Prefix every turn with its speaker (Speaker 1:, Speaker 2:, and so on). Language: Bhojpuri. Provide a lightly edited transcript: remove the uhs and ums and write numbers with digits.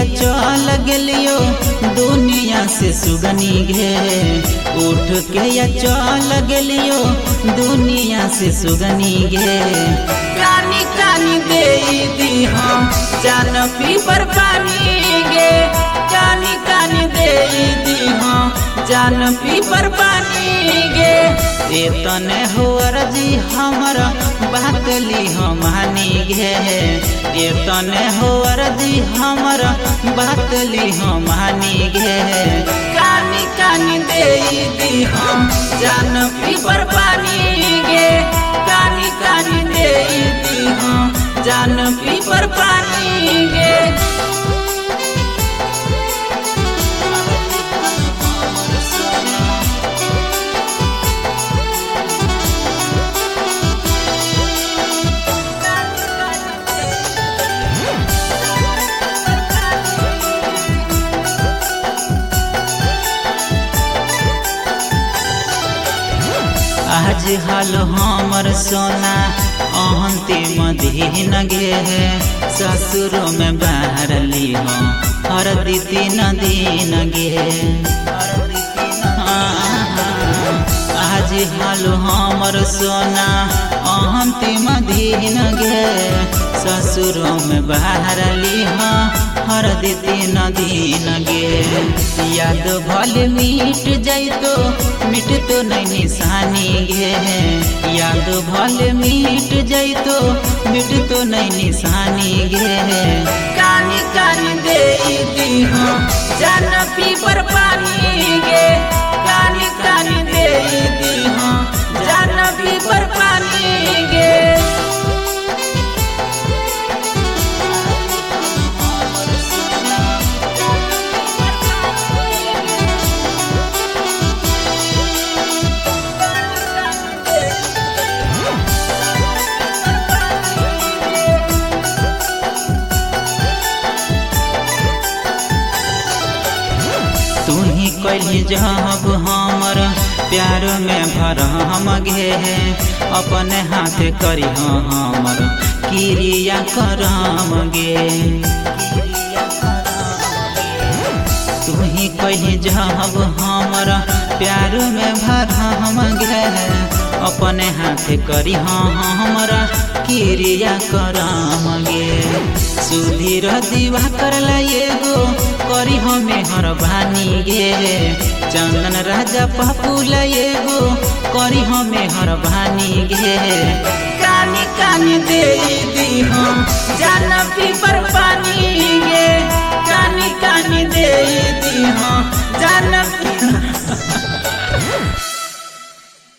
Speaker 1: या चल गेलियो दुनिया से सुगनी घे। उठ के या चल गेलियो दुनिया से सुगनी घे। कानी कानी दे दी हम जान पीपर पानी गे। कानी कानी दे दी हम जान पीपर पानी गे। तने हो अर्जी हमारा बात ली हम हानि गे। तने हो अर्जी हमारा बात ली हम हानि गे। कानी कानी दे दी हम जान पीपर पानी गे। कानी कानी दे दी हम जान पीपर पानी गे। आज हाल हमर सोना अंतिम दिन गे। ससुर में बहरली हम हर दिन दिन गे। आज हाल हमर सोना अंतिम दिन गे। ससुर में बहरली हम हर दिन दिन गे। याद भल मिट जाइतो मिट तो नहीं निशानी गे। याद भल मिट जाइतो मिट तो नहीं निशानी गे। कानी कानी दे दी हम जान पीपर पानी गे। कानी कानी दे दी हम जान पीपर पानी गे। तुही कैली जब हमर प्यार में भरम गे। अपने हाथ करी हमर क्रिया करम गे। तुही कैली जब हमर प्यार में भरम गे। अपने हाथ करी हमरा क्रिया करम गे। सुधीर दीवा करला एगो करी हमें हर भानी गे। चंदन राजा पपुला एगो करी हमें हर भानी गे। कानी कानी दे दी हम जान पीपर पानी गे। कानी कानी दे दी हम